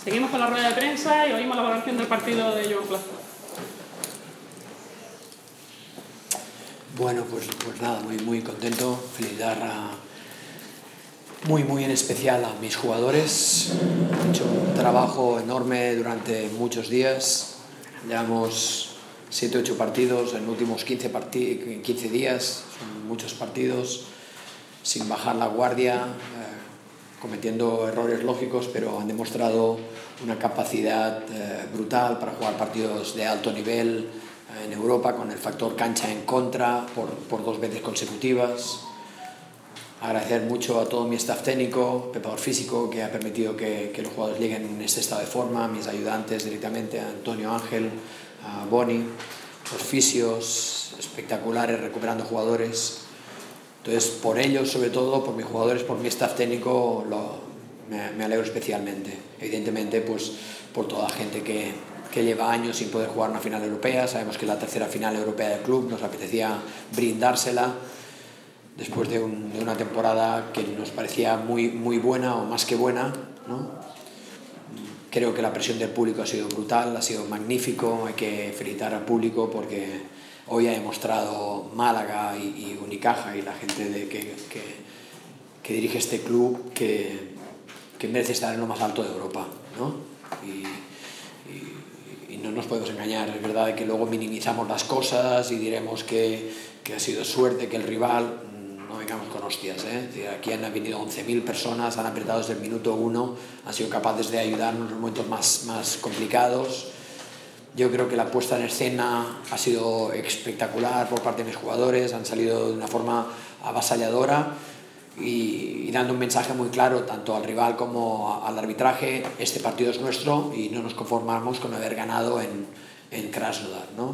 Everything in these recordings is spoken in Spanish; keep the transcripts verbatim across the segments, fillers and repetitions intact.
Seguimos con la rueda de prensa y oímos la valoración del partido de Joan Plaza. Bueno, pues, pues nada, muy, muy contento. Felicitar a, muy, muy en especial a mis jugadores. Han hecho un trabajo enorme durante muchos días. Llevamos siete ocho partidos en los últimos quince, quince días. Son muchos partidos sin bajar la guardia, eh, cometiendo errores lógicos, pero han demostrado una capacidad eh, brutal para jugar partidos de alto nivel eh, en Europa, con el factor cancha en contra por, por dos veces consecutivas. Agradecer mucho a todo mi staff técnico, preparador físico, que ha permitido que, que los jugadores lleguen en este estado de forma, mis ayudantes directamente, a Antonio Ángel, a Boni, los fisios espectaculares recuperando jugadores. Entonces, por ellos, sobre todo, por mis jugadores, por mi staff técnico, lo, me, me alegro especialmente. Evidentemente, pues, por toda la gente que, que lleva años sin poder jugar una final europea. Sabemos que es la tercera final europea del club, nos apetecía brindársela después de, un, de una temporada que nos parecía muy, muy buena o más que buena, ¿no? Creo que la presión del público ha sido brutal, ha sido magnífico. Hay que felicitar al público porque hoy ha demostrado Málaga y, y Unicaja y la gente de que, que, que dirige este club que, que merece estar en lo más alto de Europa, ¿no? Y, y, y no nos podemos engañar. Es verdad que luego minimizamos las cosas y diremos que, que ha sido suerte, que el rival... No vengamos con hostias, ¿eh? Es decir, aquí han venido once mil personas, han apretado desde el minuto uno, han sido capaces de ayudarnos en los momentos más, más complicados. Yo creo que la puesta en escena ha sido espectacular por parte de mis jugadores, han salido de una forma avasalladora y, y dando un mensaje muy claro tanto al rival como al arbitraje: este partido es nuestro y no nos conformamos con haber ganado en, en Krasnodar, ¿no?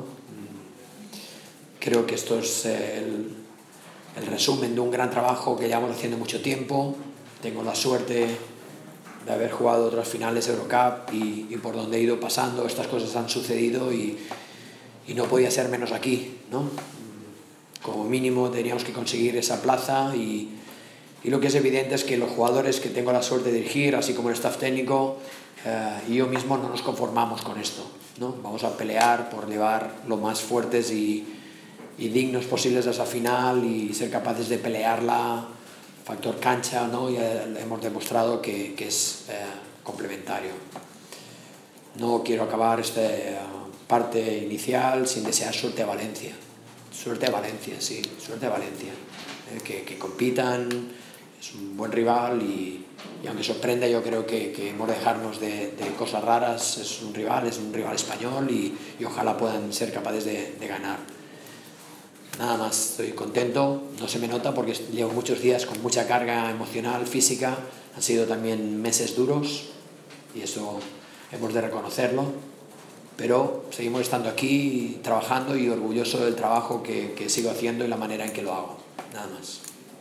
Creo que esto es el, el resumen de un gran trabajo que llevamos haciendo mucho tiempo. Tengo la suerte de haber jugado otras finales Eurocup y, y por donde he ido pasando estas cosas han sucedido y, y no podía ser menos aquí, ¿no? Como mínimo teníamos que conseguir esa plaza y, y lo que es evidente es que los jugadores que tengo la suerte de dirigir, así como el staff técnico eh, y yo mismo, no nos conformamos con esto, ¿no? Vamos a pelear por llevar lo más fuertes y, y dignos posibles a esa final y ser capaces de pelearla. Factor cancha, ¿no? Ya hemos demostrado que, que es eh, complementario. No quiero acabar esta uh, parte inicial sin desear suerte a Valencia. Suerte a Valencia, sí, suerte a Valencia. Eh, que, que compitan, es un buen rival y, y aunque sorprenda, yo creo que, que hemos de dejarnos de, de cosas raras. Es un rival, es un rival español y, y ojalá puedan ser capaces de, de ganar. Nada más, estoy contento, no se me nota porque llevo muchos días con mucha carga emocional, física, han sido también meses duros y eso hemos de reconocerlo, pero seguimos estando aquí trabajando y orgulloso del trabajo que, que sigo haciendo y la manera en que lo hago, nada más.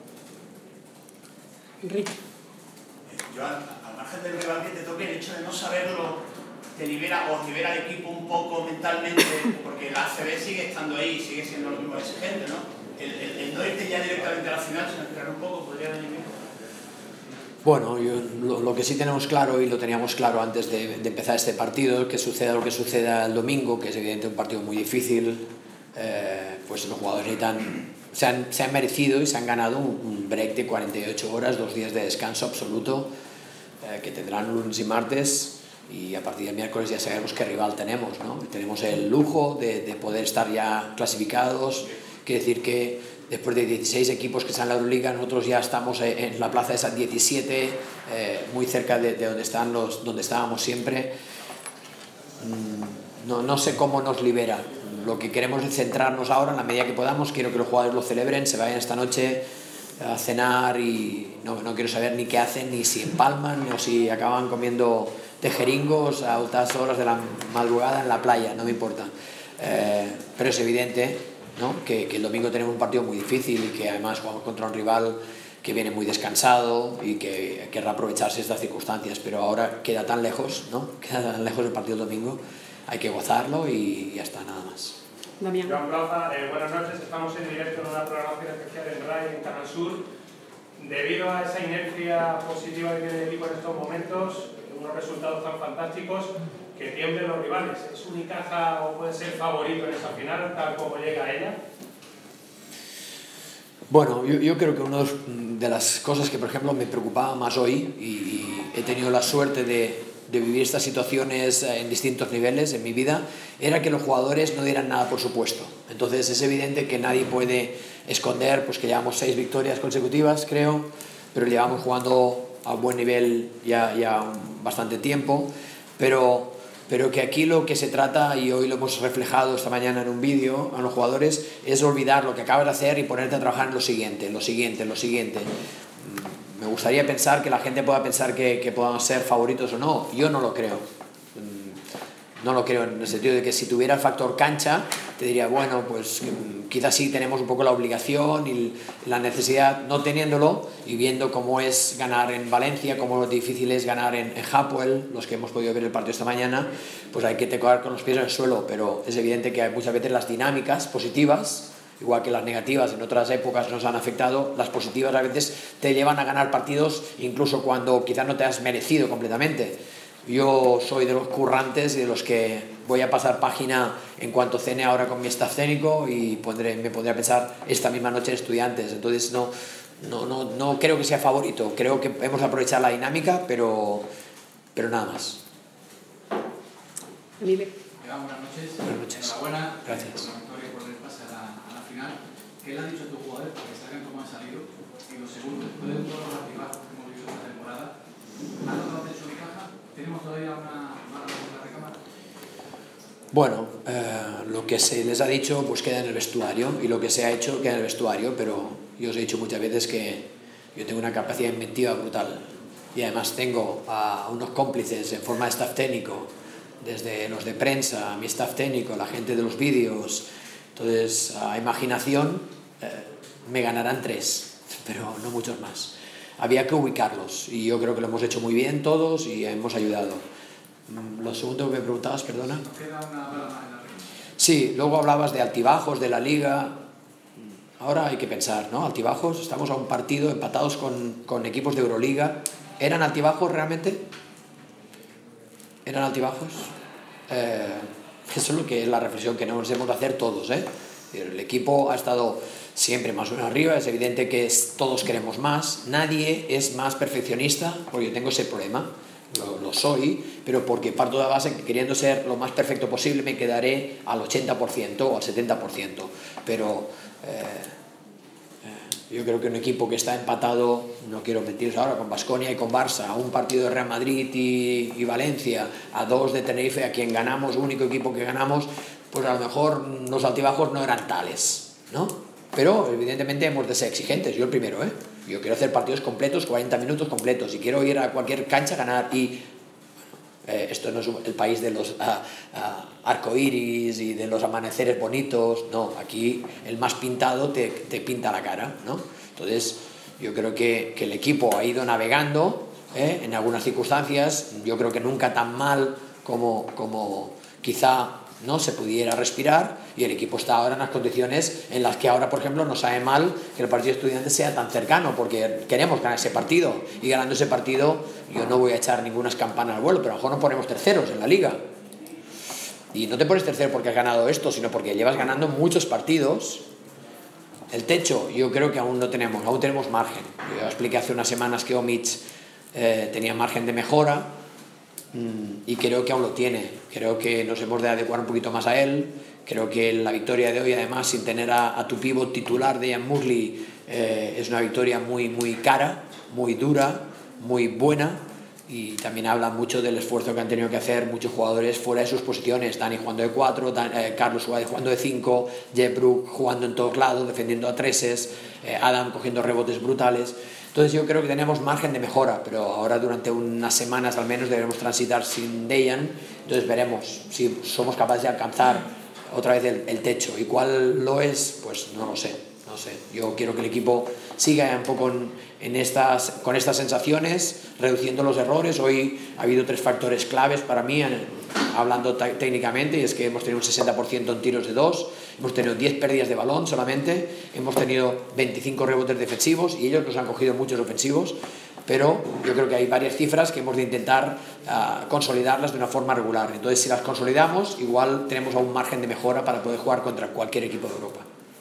Enrique. Joan, al margen del rival que te toque, el hecho de no saberlo te libera o libera al equipo un poco mentalmente, porque el A C B sigue estando ahí, sigue siendo lo mismo exigente, ¿no? El, el, el no irte ya directamente a la final, sino esperar un poco, podría venir bien. Bueno, yo, lo, lo que sí tenemos claro, y lo teníamos claro antes de, de empezar este partido, que suceda lo que suceda el domingo, que es evidente un partido muy difícil, eh, pues los jugadores necesitan, se, han, se han merecido y se han ganado un, un break de cuarenta y ocho horas, dos días de descanso absoluto, eh, que tendrán lunes y martes. Y a partir del miércoles ya sabemos qué rival tenemos, ¿no? Tenemos el lujo de, de poder estar ya clasificados. Quiere decir que después de dieciséis equipos que están en la Euroliga, nosotros ya estamos en la plaza de esas diecisiete, eh, muy cerca de, de donde, están los, donde estábamos siempre. No, no sé cómo nos libera. Lo que queremos es centrarnos ahora en la medida que podamos. Quiero que los jugadores lo celebren, se vayan esta noche a cenar y no, no quiero saber ni qué hacen, ni si empalman o si acaban comiendo tejeringos a altas horas de la madrugada en la playa, no me importa. Eh, pero es evidente, ¿no? que, que el domingo tenemos un partido muy difícil y que además jugamos contra un rival que viene muy descansado y que querrá aprovecharse de estas circunstancias, pero ahora queda tan lejos, ¿no? Queda tan lejos el partido del domingo, hay que gozarlo y ya está, nada más. Damián. Joan Plaza, eh, buenas noches, estamos en directo en una programación especial en RAI, en Canal Sur. Debido a esa inercia positiva que tiene el equipo en estos momentos, un unos resultados tan fantásticos que tiemblen los rivales. ¿Es Unicaja o puede ser favorito en esa final, tal como llega a ella? Bueno, yo, yo creo que una de las cosas que, por ejemplo, me preocupaba más hoy, y, y he tenido la suerte de, de vivir estas situaciones en distintos niveles en mi vida, era que los jugadores no dieran nada por supuesto. Entonces es evidente que nadie puede esconder pues, que llevamos seis victorias consecutivas, creo, pero llevamos jugando a buen nivel ya, ya bastante tiempo, pero... pero que aquí lo que se trata, y hoy lo hemos reflejado esta mañana en un vídeo a los jugadores, es olvidar lo que acabas de hacer y ponerte a trabajar en lo siguiente, lo siguiente, lo siguiente. Me gustaría pensar que la gente pueda pensar que, que podamos ser favoritos o no. Yo no lo creo. No lo creo en el sentido de que si tuviera el factor cancha, te diría, bueno, pues quizás sí tenemos un poco la obligación y la necesidad, no teniéndolo, y viendo cómo es ganar en Valencia, cómo difícil es ganar en, en Hapoel, los que hemos podido ver el partido esta mañana, pues hay que tocar con los pies en el suelo, pero es evidente que muchas veces las dinámicas positivas, igual que las negativas en otras épocas nos han afectado, las positivas a veces te llevan a ganar partidos incluso cuando quizás no te has merecido completamente. Yo soy de los currantes y de los que voy a pasar página en cuanto cene ahora con mi staff técnico y pondré, me pondré a pensar esta misma noche en Estudiantes. Entonces no, no, no, no creo que sea favorito, creo que hemos aprovechado la dinámica, pero, pero nada más. Felipe. Buenas noches. Buenas noches. Enhorabuena. Gracias. Por la victoria y por el pase a la, a la final. ¿Qué le han dicho a tus jugadores para que salgan como han salido? Y lo segundo, después de todos los altibajos que hemos vivido esta temporada, ¿ha notado techo de caja? ¿Tenemos todavía una mala segunda recámara? Bueno, eh, lo que se les ha dicho pues queda en el vestuario, y lo que se ha hecho queda en el vestuario, pero yo os he dicho muchas veces que yo tengo una capacidad inventiva brutal y además tengo a unos cómplices en forma de staff técnico, desde los de prensa, mi staff técnico, la gente de los vídeos. Entonces, a imaginación eh, me ganarán tres, pero no muchos más. Había que ubicarlos y yo creo que lo hemos hecho muy bien todos y hemos ayudado. Lo segundo que me preguntabas, perdona. ¿Nos queda una bala más en la red? Sí, luego hablabas de altibajos de la liga. Ahora hay que pensar, ¿no? Altibajos, estamos a un partido empatados con, con equipos de Euroliga. ¿Eran altibajos realmente? ¿Eran altibajos? Eh, eso es lo que es la reflexión que nos hemos de hacer todos, ¿eh? El equipo ha estado siempre más o menos arriba, es evidente que es, todos queremos más, nadie es más perfeccionista, porque yo tengo ese problema, lo, lo soy, pero porque parto de la base que queriendo ser lo más perfecto posible me quedaré al ochenta por ciento o al setenta por ciento, pero eh, eh, yo creo que un equipo que está empatado, no quiero mentiros ahora, con Baskonia y con Barça, a un partido de Real Madrid y, y Valencia, a dos de Tenerife, a quien ganamos, único equipo que ganamos, pues a lo mejor los altibajos no eran tales, ¿no? Pero evidentemente hemos de ser exigentes, yo el primero, ¿eh? Yo quiero hacer partidos completos, cuarenta minutos completos, y quiero ir a cualquier cancha a ganar. Y bueno, eh, esto no es el país de los uh, uh, arcoíris y de los amaneceres bonitos, no, aquí el más pintado te, te pinta la cara, ¿no? Entonces yo creo que, que el equipo ha ido navegando, ¿eh? En algunas circunstancias, yo creo que nunca tan mal como, como quizá no se pudiera respirar, y el equipo está ahora en las condiciones en las que ahora, por ejemplo, nos sabe mal que el partido de Estudiantes sea tan cercano, porque queremos ganar ese partido, y ganando ese partido yo no voy a echar ninguna campana al vuelo, pero a lo mejor nos ponemos terceros en la liga, y no te pones tercero porque has ganado esto, sino porque llevas ganando muchos partidos. El techo yo creo que aún no tenemos, aún tenemos margen. Yo expliqué hace unas semanas que Omic eh, tenía margen de mejora, y creo que aún lo tiene. Creo que nos hemos de adecuar un poquito más a él. Creo que la victoria de hoy, además, sin tener a, a tu pívot titular de Ian Mosley, eh, es una victoria muy, muy cara, muy dura, muy buena, y también habla mucho del esfuerzo que han tenido que hacer muchos jugadores fuera de sus posiciones. Dani jugando de cuatro, Dan, eh, Carlos jugando de cinco, Jeff Brook jugando en todos lados, defendiendo a treses, eh, Adam cogiendo rebotes brutales. Entonces yo creo que tenemos margen de mejora, pero ahora durante unas semanas al menos debemos transitar sin Dejan. Entonces veremos si somos capaces de alcanzar otra vez el, el techo. ¿Y cuál lo es? Pues no lo sé, no sé. Yo quiero que el equipo siga un poco en, en estas, con estas sensaciones, reduciendo los errores. Hoy ha habido tres factores claves para mí, hablando técnicamente, y es que hemos tenido un sesenta por ciento en tiros de dos, hemos tenido diez pérdidas de balón solamente, hemos tenido veinticinco rebotes defensivos y ellos nos han cogido muchos ofensivos. pero yo creo que hay varias cifras que hemos de intentar uh, consolidarlas de una forma regular. Entonces, si las consolidamos, igual tenemos aún margen de mejora para poder jugar contra cualquier equipo de Europa.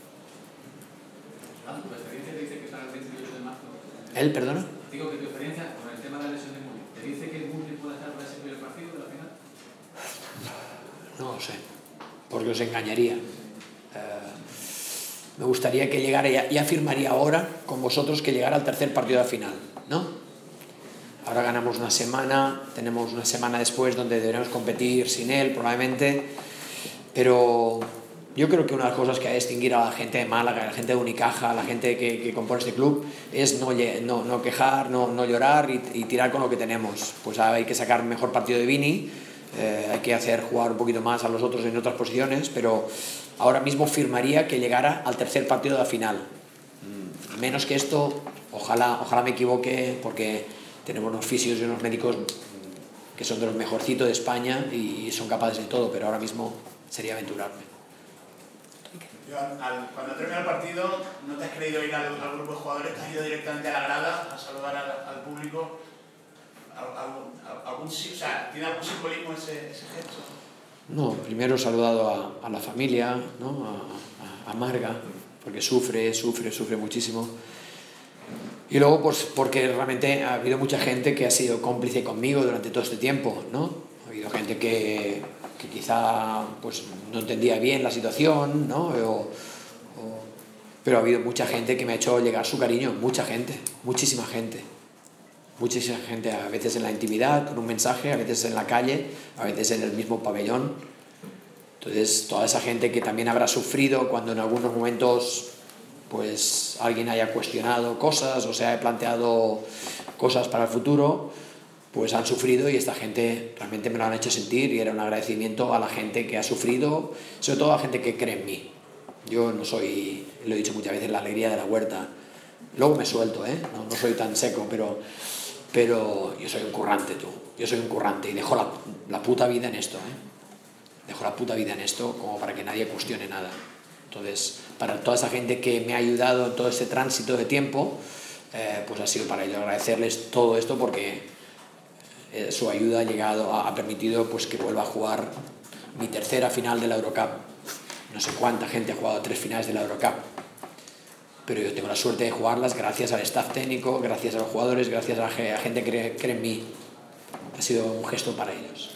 ¿Tu experiencia te dice que para el veintiocho de marzo? ¿Él, perdona? Digo que tu experiencia con el tema de la lesión de Murri, ¿te dice que Murri puede estar para ese primer partido de la final? No lo sé, porque os engañaría. Uh, me gustaría que llegara, ya, ya firmaría ahora con vosotros que llegara al tercer partido de la final, ¿no? Ahora ganamos una semana, tenemos una semana después donde deberemos competir sin él probablemente, pero yo creo que una de las cosas que hay que distinguir a la gente de Málaga, a la gente de Unicaja, a la gente que, que compone este club, es no, no, no quejar, no, no llorar y, y tirar con lo que tenemos. Pues hay que sacar mejor partido de Vini, eh, hay que hacer jugar un poquito más a los otros en otras posiciones, pero ahora mismo firmaría que llegara al tercer partido de la final. Menos que esto, ojalá, ojalá me equivoque, porque tenemos unos fisios y unos médicos que son de los mejorcitos de España y son capaces de todo, pero ahora mismo sería aventurarme. Yo, al, cuando termina el partido, ¿no te has querido ir al, al grupo de jugadores? ¿Te has ido directamente a la grada a saludar al, al público? ¿Algún, algún, o sea, ¿tiene algún simbolismo ese, ese gesto? No, primero he saludado a, a la familia, ¿no? a, a, a Marga, porque sufre, sufre, sufre muchísimo. Y luego, pues, porque realmente ha habido mucha gente que ha sido cómplice conmigo durante todo este tiempo, ¿no? Ha habido gente que, que quizá pues, no entendía bien la situación, ¿no? O, o, pero ha habido mucha gente que me ha hecho llegar su cariño, mucha gente, muchísima gente. Muchísima gente, a veces en la intimidad, con un mensaje, a veces en la calle, a veces en el mismo pabellón. Entonces, toda esa gente que también habrá sufrido cuando en algunos momentos pues alguien haya cuestionado cosas o se haya planteado cosas para el futuro, pues han sufrido y esta gente realmente me lo han hecho sentir y era un agradecimiento a la gente que ha sufrido, sobre todo a la gente que cree en mí. Yo no soy, lo he dicho muchas veces, la alegría de la huerta. Luego me suelto, ¿eh? No, no soy tan seco, pero, pero yo soy un currante, tú. Yo soy un currante y dejo la, la puta vida en esto, ¿eh? Dejo la puta vida en esto como para que nadie cuestione nada. Entonces, para toda esa gente que me ha ayudado en todo este tránsito de tiempo, eh, pues ha sido para ello agradecerles todo esto porque eh, su ayuda ha llegado, ha, ha permitido pues, que vuelva a jugar mi tercera final de la Eurocup. No sé cuánta gente ha jugado tres finales de la Eurocup, pero yo tengo la suerte de jugarlas gracias al staff técnico, gracias a los jugadores, gracias a la gente que cree, cree en mí. Ha sido un gesto para ellos.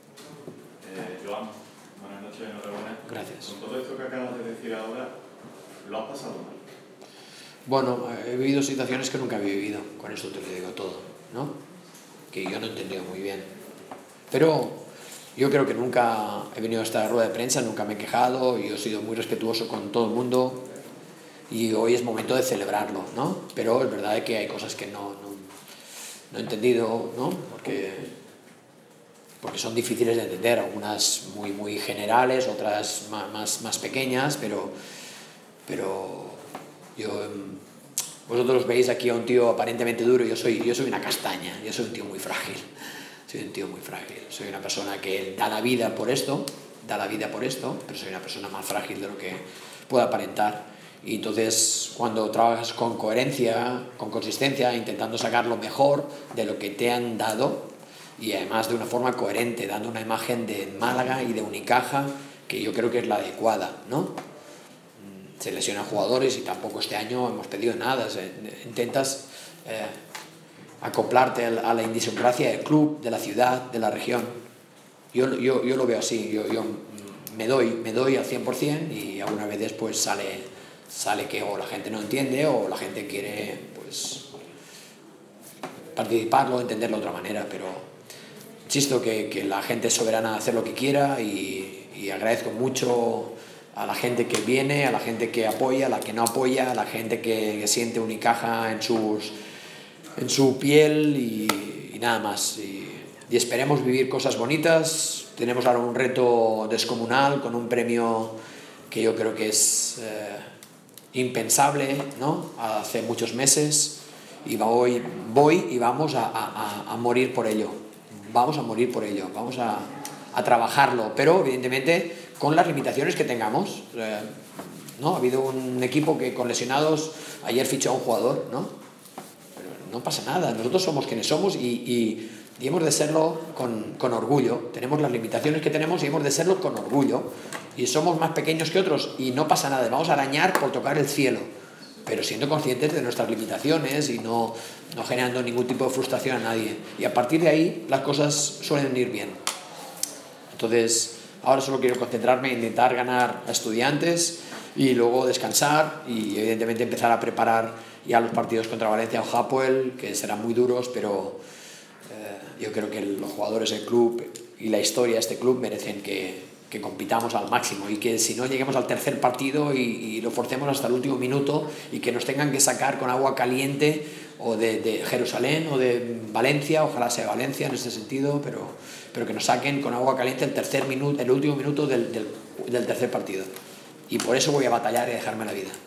Eh, Joan, buenas noches, enhorabuena. Gracias. Con todo esto que acabas de decir ahora, ¿lo has pasado mal? Bueno, he vivido situaciones que nunca había vivido, con esto te lo digo todo, ¿no? Que yo no he entendido muy bien. Pero yo creo que nunca he venido a esta rueda de prensa, nunca me he quejado, yo he sido muy respetuoso con todo el mundo y hoy es momento de celebrarlo, ¿no? Pero es verdad que hay cosas que no, no, no he entendido, ¿no? Porque, porque son difíciles de entender, algunas muy, muy generales, otras más, más, más pequeñas, pero, pero yo, vosotros veis aquí a un tío aparentemente duro, yo soy, yo soy una castaña, yo soy un tío muy frágil. Soy un tío muy frágil, soy una persona que da la vida por esto, da la vida por esto, pero soy una persona más frágil de lo que puedo aparentar. Y entonces, cuando trabajas con coherencia, con consistencia, intentando sacar lo mejor de lo que te han dado, y además de una forma coherente, dando una imagen de Málaga y de Unicaja, que yo creo que es la adecuada, ¿no? Se lesionan jugadores y tampoco este año hemos pedido nada, o sea, intentas... Eh, acoplarte a la idiosincrasia del club, de la ciudad, de la región. Yo, yo, yo lo veo así, yo, yo me doy, me doy al cien por cien y algunas veces pues sale, sale que o la gente no entiende o la gente quiere pues participarlo, entenderlo de otra manera, pero insisto que, que la gente es soberana de hacer lo que quiera y, y agradezco mucho a la gente que viene, a la gente que apoya, a la que no apoya, a la gente que, que siente Unicaja en sus... en su piel y, y nada más y, y esperemos vivir cosas bonitas. Tenemos ahora un reto descomunal con un premio que yo creo que es eh, impensable, ¿no? Hace muchos meses y voy, voy y vamos a, a, a morir por ello, vamos a morir por ello, vamos a, a trabajarlo, pero evidentemente con las limitaciones que tengamos, eh, ¿no? Ha habido un equipo que con lesionados ayer fichó a un jugador, ¿no? no pasa nada, nosotros somos quienes somos y, y, y hemos de serlo con, con orgullo. Tenemos las limitaciones que tenemos y hemos de serlo con orgullo. Y somos más pequeños que otros y no pasa nada, vamos a arañar por tocar el cielo, pero siendo conscientes de nuestras limitaciones y no, no generando ningún tipo de frustración a nadie. Y a partir de ahí las cosas suelen ir bien. Entonces, ahora solo quiero concentrarme en intentar ganar a Estudiantes y luego descansar y evidentemente empezar a preparar ya los partidos contra Valencia o Hapoel, que serán muy duros, pero eh, yo creo que los jugadores del club y la historia de este club merecen que que compitamos al máximo y que si no lleguemos al tercer partido y, y lo forcemos hasta el último minuto y que nos tengan que sacar con agua caliente o de, de Jerusalén o de Valencia, ojalá sea Valencia en este sentido, pero, pero que nos saquen con agua caliente el, tercer minuto, el último minuto del, del, del tercer partido. Y por eso voy a batallar y a dejarme la vida.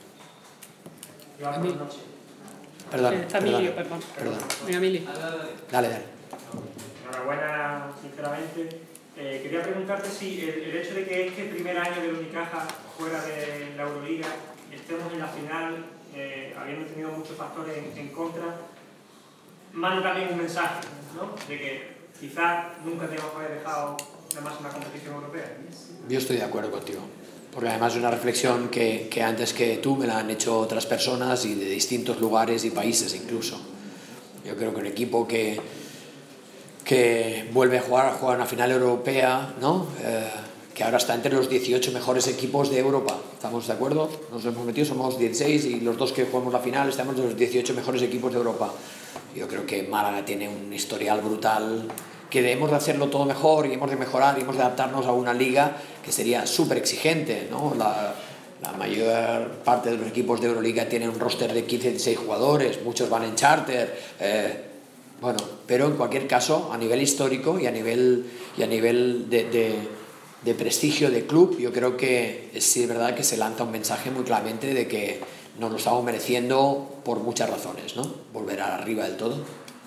Perdón, Está perdón, Emilio, perdón. perdón. Venga, Emilio. Dale, dale. Enhorabuena, sinceramente. Eh, quería preguntarte si el, el hecho de que este primer año del Unicaja fuera de la Euroliga estemos en la final, eh, habiendo tenido muchos factores en, en contra, manda también un mensaje, ¿no? De que quizás nunca tengamos que haber dejado la máxima competición europea. Yo estoy de acuerdo contigo, porque además es una reflexión que, que antes que tú me la han hecho otras personas y de distintos lugares y países incluso. Yo creo que un equipo que que vuelve a jugar, a jugar una final europea, ¿no? Eh, que ahora está entre los dieciocho mejores equipos de Europa. ¿Estamos de acuerdo? Nos hemos metido, somos dieciséis y los dos que jugamos la final estamos entre los dieciocho mejores equipos de Europa. Yo creo que Málaga tiene un historial brutal, que hemos de hacerlo todo mejor y hemos de mejorar y hemos de adaptarnos a una liga que sería súper exigente, ¿no? La, la mayor parte de los equipos de Euroliga tienen un roster de quince a dieciséis jugadores, muchos van en charter, eh, bueno, pero en cualquier caso, a nivel histórico y a nivel, y a nivel de, de, de prestigio de club, yo creo que sí es verdad que se lanza un mensaje muy claramente de que nos lo estamos mereciendo por muchas razones, ¿no? Volver arriba del todo.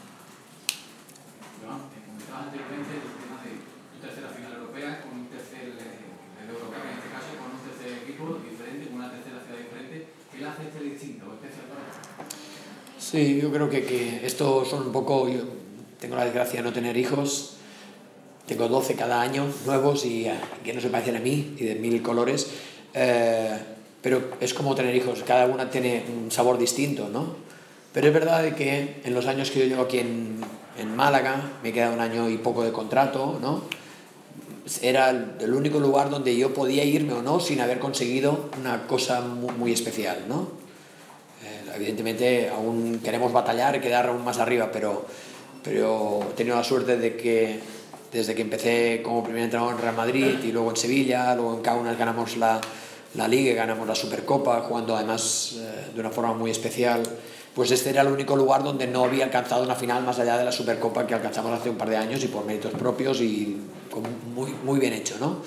Pero vamos, te comentabas anteriormente el tema de una tercera final europea con un tercer eh, europeo, en este caso con un tercer equipo diferente, con una tercera ciudad diferente. ¿Qué le hace este distinto o especial para ti? Sí, yo creo que, que esto son un poco... Yo tengo la desgracia de no tener hijos, tengo doce cada año nuevos y que no se parecen a mí y de mil colores, eh, pero es como tener hijos, cada una tiene un sabor distinto, ¿no? Pero es verdad que en los años que yo llevo aquí en, en Málaga, me queda un año y poco de contrato, ¿no? Era el, el único lugar donde yo podía irme o no sin haber conseguido una cosa muy, muy especial, ¿no? Evidentemente aún queremos batallar y quedar aún más arriba, pero, pero he tenido la suerte de que desde que empecé como primer entrenador en Real Madrid y luego en Sevilla, luego en Kaunas ganamos la, la Liga, ganamos la Supercopa, jugando además eh, de una forma muy especial, pues este era el único lugar donde no había alcanzado una final más allá de la Supercopa que alcanzamos hace un par de años y por méritos propios y con muy, muy bien hecho, ¿no?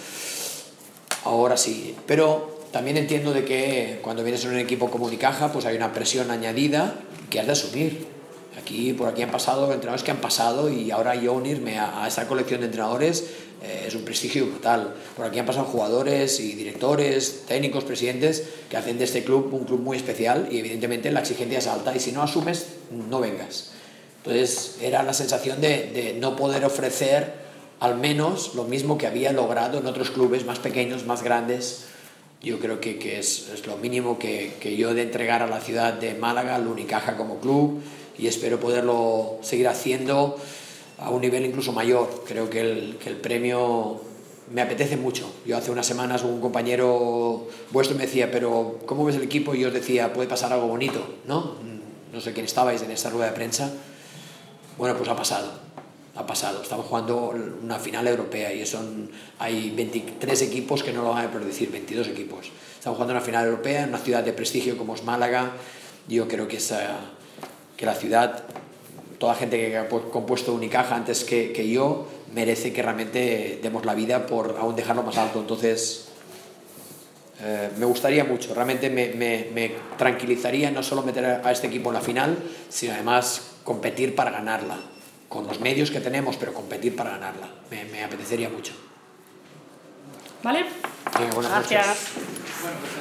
Ahora sí, pero también entiendo de que cuando vienes en un equipo como Unicaja pues hay una presión añadida que has de asumir. Aquí, por aquí han pasado entrenadores que han pasado y ahora yo unirme a, a esa colección de entrenadores eh, es un prestigio brutal. Por aquí han pasado jugadores y directores, técnicos, presidentes que hacen de este club un club muy especial y evidentemente la exigencia es alta y si no asumes, no vengas. Entonces era la sensación de, de no poder ofrecer al menos lo mismo que había logrado en otros clubes más pequeños, más grandes. Yo creo que, que es, es lo mínimo que, que yo he de entregar a la ciudad de Málaga, al Unicaja como club, y espero poderlo seguir haciendo a un nivel incluso mayor. Creo que el, que el premio me apetece mucho. Yo hace unas semanas un compañero vuestro me decía, pero ¿cómo ves el equipo? Y yo os decía, puede pasar algo bonito, ¿no? No sé quién estabais en esta rueda de prensa. Bueno, pues ha pasado. Ha pasado, estamos jugando una final europea y son, hay veintitrés equipos que no lo van a poder decir, veintidós equipos. Estamos jugando una final europea en una ciudad de prestigio como es Málaga. Yo creo que, esa, que la ciudad, toda la gente que ha compuesto Unicaja antes que, que yo, merece que realmente demos la vida por aún dejarlo más alto. Entonces, eh, me gustaría mucho, realmente me, me, me tranquilizaría no solo meter a este equipo en la final, sino además competir para ganarla. Con los medios que tenemos, pero competir para ganarla. Me, me apetecería mucho. ¿Vale? Venga, buenas Gracias. noches.